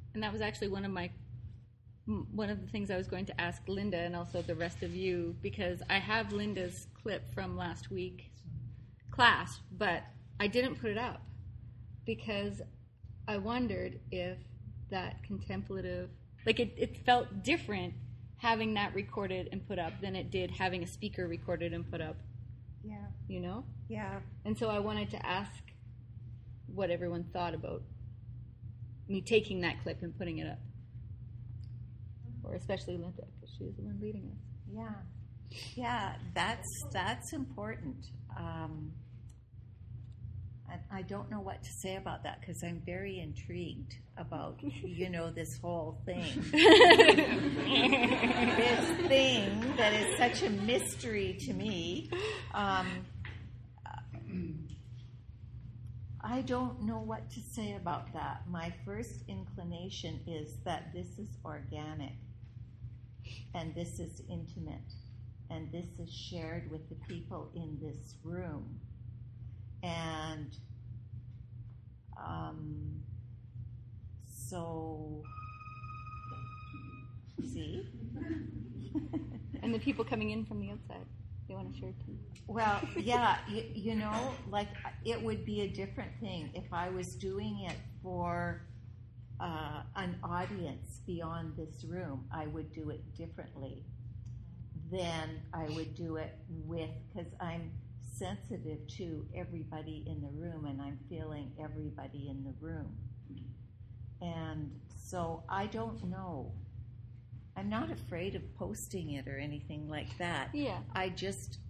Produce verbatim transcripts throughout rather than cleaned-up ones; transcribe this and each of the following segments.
and that was actually one of my one of the things I was going to ask Linda and also the rest of you, because I have Linda's clip from last week's class, but I didn't put it up because I wondered if that contemplative, like it, it felt different having that recorded and put up than it did having a speaker recorded and put up. Yeah. You know? Yeah. And so I wanted to ask what everyone thought about me taking that clip and putting it up. Or especially Linda, because she was the one leading us. Yeah. Yeah, that's that's important. Um, I, I don't know what to say about that because I'm very intrigued about, you know, this whole thing. This thing that is such a mystery to me. Um, I don't know what to say about that. My first inclination is that this is organic and this is intimate and this is shared with the people in this room. And um, so, see? And the people coming in from the outside, they want to share too. Well, yeah, you, you know, like it would be a different thing if I was doing it for uh, an audience beyond this room. I would do it differently than I would do it with, because I'm sensitive to everybody in the room and I'm feeling everybody in the room. And so I don't know. I'm not afraid of posting it or anything like that. Yeah. I just,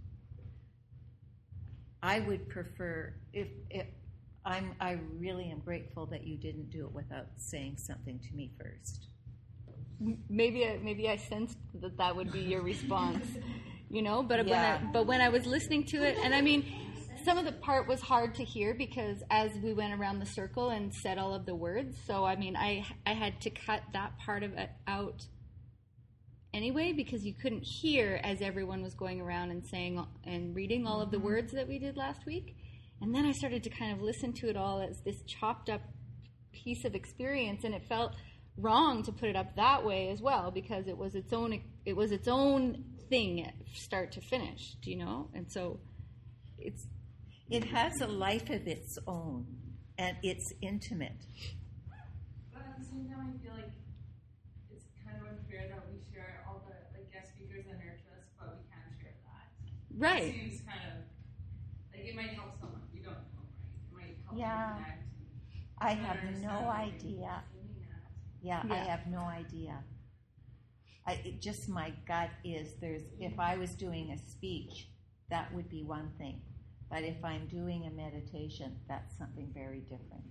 I would prefer, if, if I'm, I really am grateful that you didn't do it without saying something to me first. Maybe I, maybe I sensed that that would be your response, you know. But Yeah. when I, but when I was listening to it, and I mean, some of the part was hard to hear because as we went around the circle and said all of the words, so I mean, I I had to cut that part of it out anyway because you couldn't hear as everyone was going around and saying and reading all of the words that we did last week. And then I started to kind of listen to it all as this chopped up piece of experience, and it felt wrong to put it up that way as well because it was its own it was its own thing start to finish, do you know? And so it's it has a life of its own and it's intimate. But at the same time, I feel like it's kind of unfair that we share all the like guest speakers and their clips, but we can't share that. right. It seems kind of like it might help someone. You don't know, right? It might help Yeah. you connect. I and have understand no what you're idea. feeling at. Yeah, Yeah. I have no idea. I, it just my gut is there's if I was doing a speech, that would be one thing. But if I'm doing a meditation, that's something very different.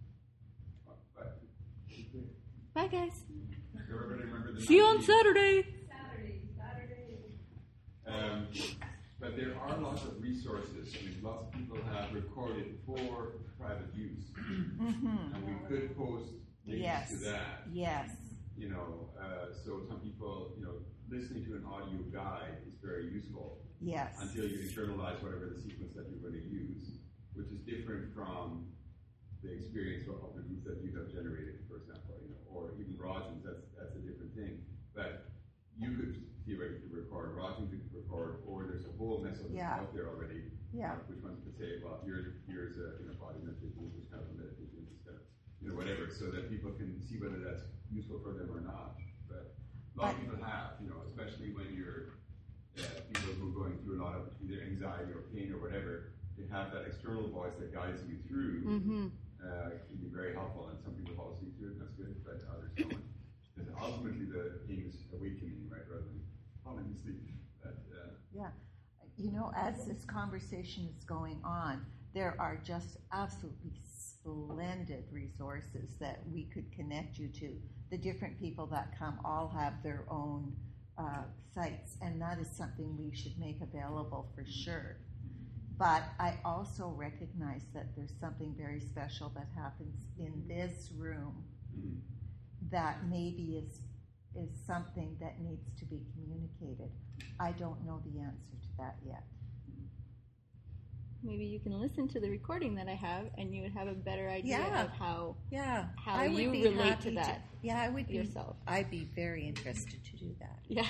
Bye guys. Everybody remember the See you on nineteenth? Saturday. Saturday, Saturday. Um, but there are lots of resources. I mean, lots of people have recorded for private use, Mm-hmm. and we could post links Yes. to that. Yes. You know, uh, so some people, you know, listening to an audio guide is very useful Yes. until you internalize whatever the sequence that you're going to use, which is different from the experience of the group that you have generated, for example, you know, or even Rajan's. That's that's a different thing. But you could theoretically record, Rajan could record, or there's a whole mess of them Yeah. out there already. Yeah. Uh, which ones could say, well, here's here's a you know body meditation, which kind of a meditation, this kind of, you know, whatever, so that people can see whether that's useful for them or not. But a lot of people have, you know, especially when you're uh, people who are going through a lot of either anxiety or pain or whatever, to have that external voice that guides you through Mm-hmm. uh, can be very helpful. And some people fall asleep to it, and that's good, but others don't. Because ultimately the aim is awakening, right, rather than falling asleep. But, uh, Yeah. You know, as this conversation is going on, there are just absolutely splendid resources that we could connect you to. The different people that come all have their own uh, sites, and that is something we should make available for sure. But I also recognize that there's something very special that happens in this room mm-hmm. that maybe is is something that needs to be communicated. I don't know the answer to that yet. maybe you can listen to the recording that I have, and you would have a better idea Yeah. of how Yeah, how I would you be relate happy to that yeah, I would be, yourself. I'd be very interested to do that. Yeah.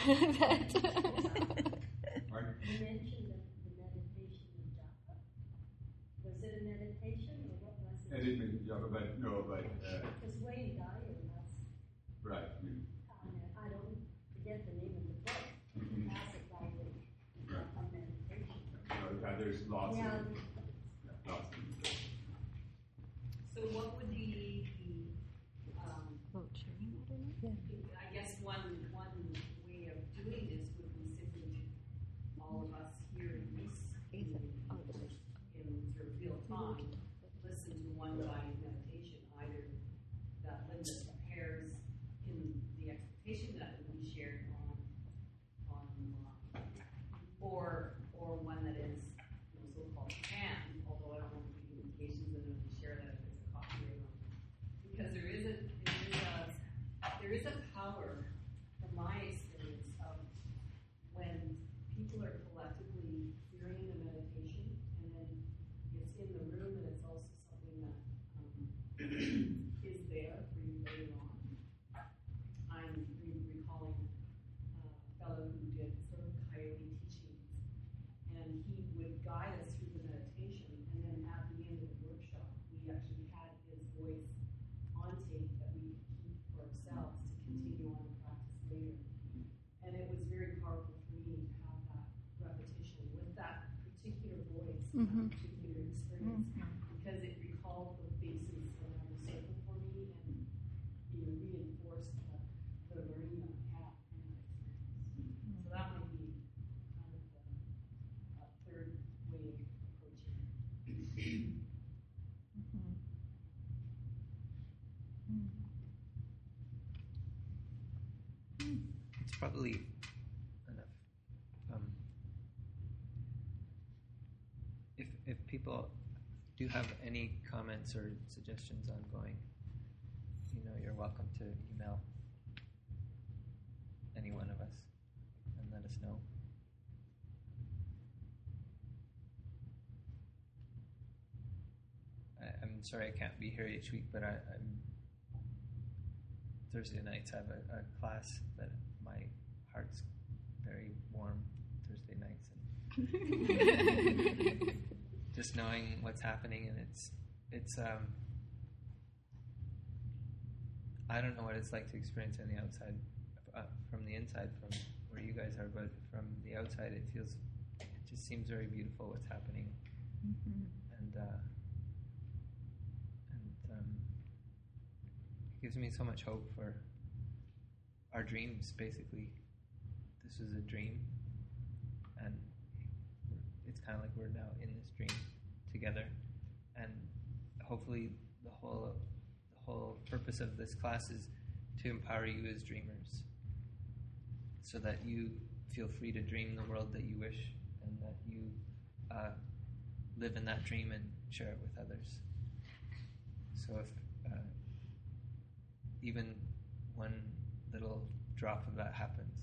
Mark? You mentioned the, the meditation in Japa. Was it a meditation or what was I it? didn't mean Java, but no, but uh, Because Wayne Dyer has, right. I mean, uh, I don't forget the name of the book, Mhm. has it by the Right. Japa meditation. no, yeah, there's lots Yeah. of yeah, lots of So what would be the, um, Vote sharing that or not? I guess one, one way of doing this would be simply all of us here in this, in, Oh, there is. in sort of real time, listen to one guided meditation, either that Linda prepares in the expectation that we shared on, on, uh, or, or one that is, you know, so-called canned, although I don't know if we do indications and then we share that if it's a copyright on. Because there is a, there is a, there is a power, from my experience, of when people are collectively hearing the meditation, and then it's in the room, and it's also something that um, is there for you later on. I'm re- recalling uh, a fellow who did sort of coyote teachings, and he would guide us through the meditation, and then at the end of the workshop, we actually had his voice on tape that we could keep for ourselves to continue on and practice later. And it was very powerful for me to have that repetition with that particular voice, Mhm. that particular experience, because it recalled the basis around the circle for me and, you know, reinforced the, the learning that I had from that experience. So that might be kind of the uh, third way of approaching it. It's probably enough. Um, if if people do have any comments or suggestions ongoing, you know, you're welcome to email any one of us and let us know. I, I'm sorry I can't be here each week, but I, I'm Thursday nights I have a, a class that my heart's very warm Thursday nights, and just knowing what's happening, and it's it's um I don't know what it's like to experience on the outside, uh, from the inside, from where you guys are, but from the outside it feels, it just seems very beautiful what's happening. Mhm. and uh, and um, it gives me so much hope for our dreams. Basically, this was a dream, and it's kind of like we're now in this dream together, and hopefully the whole the whole purpose of this class is to empower you as dreamers, so that you feel free to dream the world that you wish, and that you uh, live in that dream and share it with others. So if uh, even one little drop of that happens,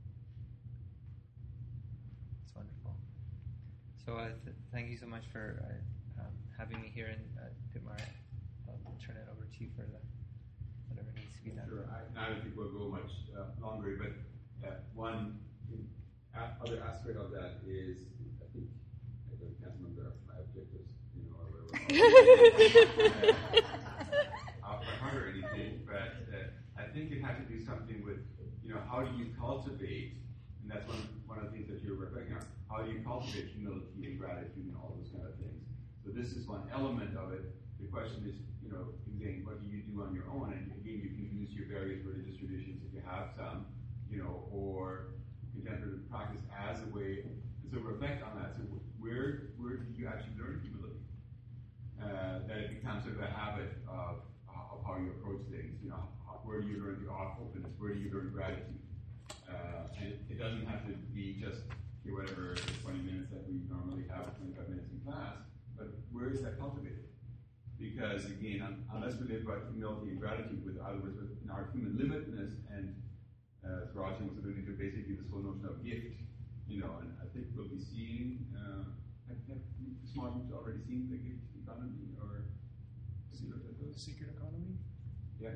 it's wonderful. So uh, th- thank you so much for uh, um, having me here in uh, Pitmar. I'll turn it over to you for the, whatever needs to be done. Sure. I, I don't think we'll go much uh, longer, but uh, one a- other aspect of that is, I think, I don't- can't remember my objectives, you know, or whatever. uh, off by heart or anything, but uh, I think it has to do something with, you know, how do you cultivate, and that's one, one of the things that you're reflecting on, how do you cultivate humility and gratitude and all those kind of things. So this is one element of it. The question is, you know, again, what do you do on your own? And again, you can use your various religious traditions if you have some, you know, or contemplative practice as a way. And so reflect on that. So where where do you actually learn humility? Uh, that it becomes sort of a habit of, of how you approach things. You know, how, where do you learn the openness? Where do you learn gratitude? Uh, and it, it doesn't have to be just, you know, whatever twenty minutes that we normally have, twenty-five minutes in class. But where is that cultivated? Because again, un- unless we live about humility and gratitude, with other words, with in our human limitedness, and uh, as Rajan was alluding to, basically this whole notion of gift, you know, and I think we'll be seeing, uh, I have, have small groups already seen the gift economy, or have you looked at The those? secret economy? Yeah.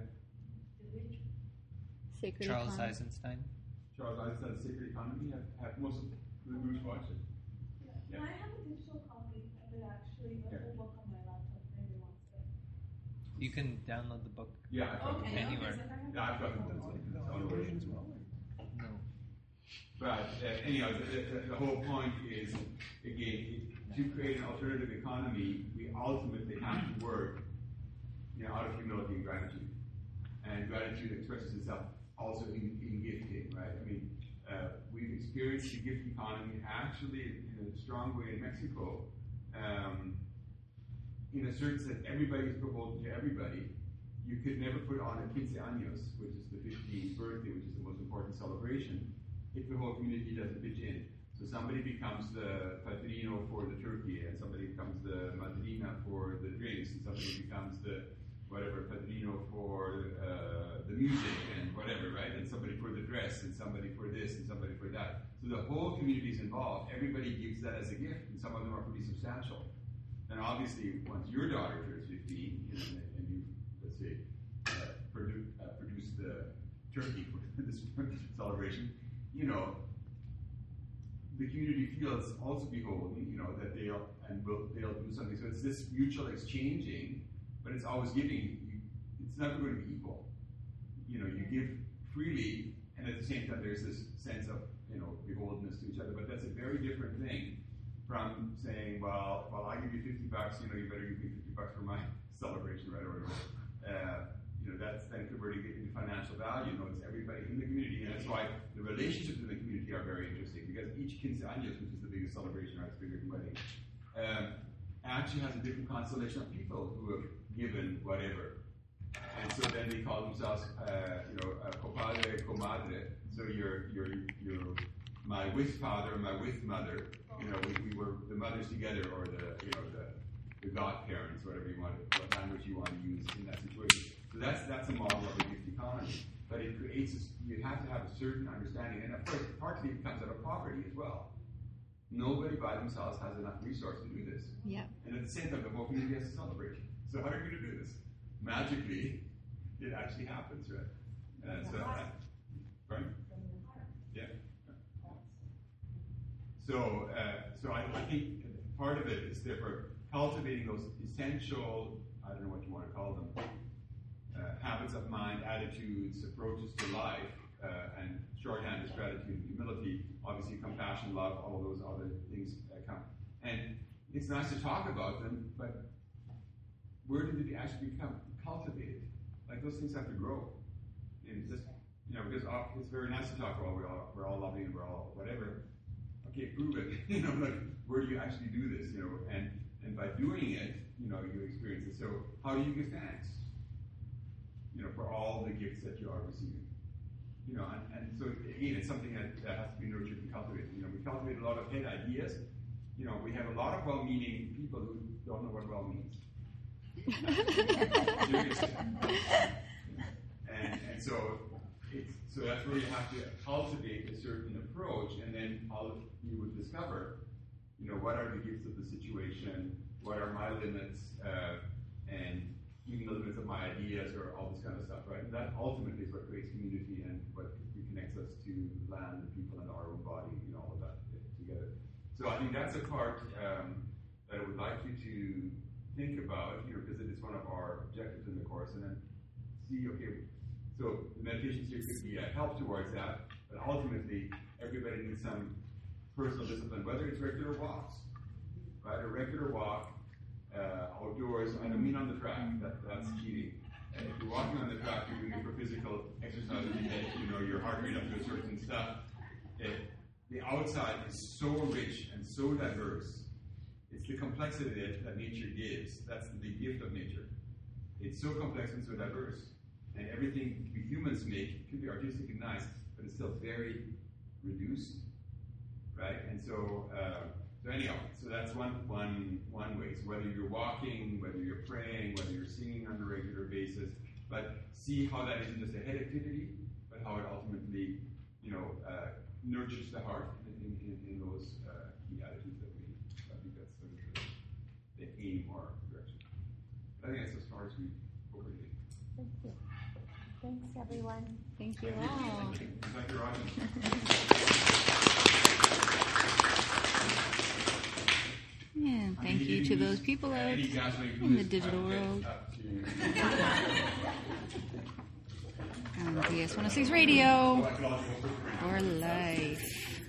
Sacred Charles Economy. Eisenstein. Charles Eisenstein's Sacred Economy. Have, have most of the groups watched it? Yeah. Yeah. I have a digital copy of it actually, but Yeah. the book on my laptop if anybody wants it. You can download the book. Yeah, I've got Okay, the Anywhere. okay, so if I have Yeah, I've got the That's book. like It's the on the audio way. version as well? No. But uh, anyhow, the, the, the whole point is, again, it, to create an alternative economy, we ultimately have to work, you know, out of humility and gratitude. And gratitude expresses itself also in, in gifting, right? I mean, uh, we've experienced the gift economy actually in a strong way in Mexico, um, in a certain sense, everybody is beholden to everybody. You could never put on a quince años, which is the fifteenth birthday, which is the most important celebration, if the whole community doesn't pitch in. So somebody becomes the padrino for the turkey, and somebody becomes the madrina for the drinks, and somebody becomes the whatever padrino for uh, the music and whatever, right? And somebody for the dress, and somebody for this, and somebody for that. So the whole community is involved. Everybody gives that as a gift, and some of them are pretty substantial. And obviously, once your daughter turns fifteen, you know, and you, let's say, uh, produ- uh, produce the turkey for this celebration, you know, the community feels also beholden, you know, that they'll and will they'll do something. So it's this mutual exchanging, but it's always giving. You, it's never going to be equal. You know, you give freely, and at the same time, there's this sense of, you know, beholdenness to each other. But that's a very different thing from saying, well, well, I give you fifty bucks, you know, you better give me fifty bucks for my celebration, right, or whatever. Uh, you know, that's then converting it into financial value. You know, it's everybody in the community, and that's why the relationships in the community are very interesting, because each quince años, which is the biggest celebration, right, it's bigger than wedding, um, actually has a different constellation of people who have given whatever. And so then they call themselves, uh, you know, uh, compadre, comadre. So you're, you're, you're my with father and my with mother. You know, we, we were the mothers together, or the, you know, the, the godparents, whatever you want, what language you want to use in that situation. So that's that's a model of a gift economy. But it creates, a, you have to have a certain understanding, and of course, partly it comes out of poverty as well. Nobody by themselves has enough resource to do this. Yeah. And at the same time, the whole community has to celebrate. So how are you going to do this? Magically, it actually happens, right? Uh, so, uh, right? Yeah. So, uh, so I, I think part of it is therefore cultivating those essential, I don't know what you want to call them, uh, habits of mind, attitudes, approaches to life, uh, and shorthand is gratitude and humility. Obviously, compassion, love, all of those other things uh, come. And it's nice to talk about them, but where did they actually become cultivated? Like, those things have to grow. And just, you know, because it's very nice to talk about, we're all, we're all loving and we're all whatever. Okay, prove it. You know, like, where do you actually do this? You know, and and by doing it, you know, you experience it. So, how do you give thanks? You know, for all the gifts that you are receiving. You know, and, and so again, it's something that, that has to be nurtured and cultivated. You know, we cultivate a lot of head ideas. You know, we have a lot of well-meaning people who don't know what well means. Seriously. And and so it's so that's where you have to cultivate a certain approach, and then all you would discover, you know, what are the gifts of the situation, what are my limits, uh, and even the limits of my ideas, or all this kind of stuff, right? And that ultimately is what creates community and what reconnects us to land and people and our own body, you know, all of that together. So I think that's a part um, that I would like you to think about, you know, because it is one of our objectives in the course, and then see, okay, so the meditations here could be a help towards that, but ultimately everybody needs some personal discipline, whether it's regular walks, right? A regular walk uh, outdoors. I don't mean on the track, that, that's cheating. And if you're walking on the track, you're doing it for physical exercise, you get, you know, your heart rate up to a certain stuff. It, the outside is so rich and so diverse. It's the complexity that, that nature gives. That's the big gift of nature. It's so complex and so diverse. And everything we humans make can be artistic and nice, but it's still very reduced, right? And so, uh, so anyhow, so that's one one one way. So whether you're walking, whether you're praying, whether you're singing on a regular basis, but see how that isn't just a head activity, but how it ultimately, you know, uh, nurtures the heart in, in, in those uh, key attitudes that we. I think that's they aim our direction. I think that's as far as we overly. Thank you. Thanks, everyone. Thank you all. Thank your audience. And thank you to those people out in the digital world. On B S one oh six Radio for life.